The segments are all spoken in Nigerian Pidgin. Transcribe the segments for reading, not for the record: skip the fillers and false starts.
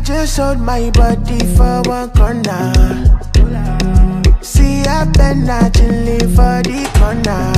just hold my body for one corner. See I been chilling for the corner.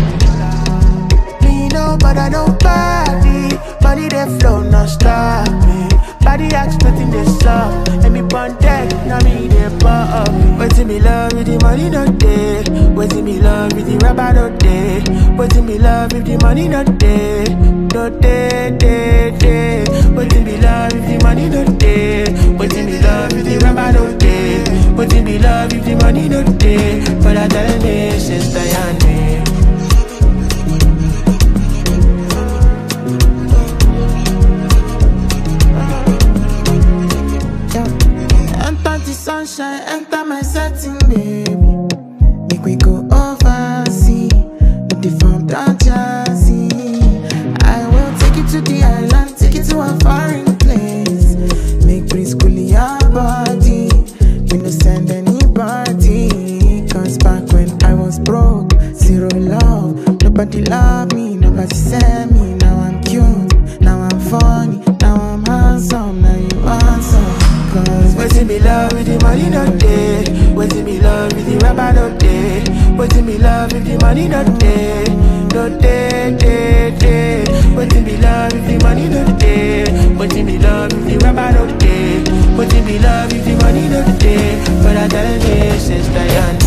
Me no bother nobody. Money they flow no stop me. Body expecting this song. And me pon deck, now me they pop. Waiting me love with the money no day. Waiting me love with the rubber no day. Waiting me love with the money no day. No day, day, day. Waiting me love with the money no day. Waiting me love with the rubber no day. Waiting me love with the money no day. But I tell me, sister and me. Sunshine, enter my setting, baby. Make we go overseas, with the farm down Jersey. I will take you to the island, take you to a foreign place. Make pretty cool your body. We no send anybody. Cause back when I was broke, zero love. Nobody loved me, nobody sent me. Now I'm cute, now I'm funny, now I'm handsome, now you handsome. Waiting me love with the money no day. Waiting me love with the rubber no day. Waiting me love with the money no day. No day, day, day. Waiting me love with the money no day. Waiting me love with the rubber no day. Waiting me love with the money no day. But I tell me, sister,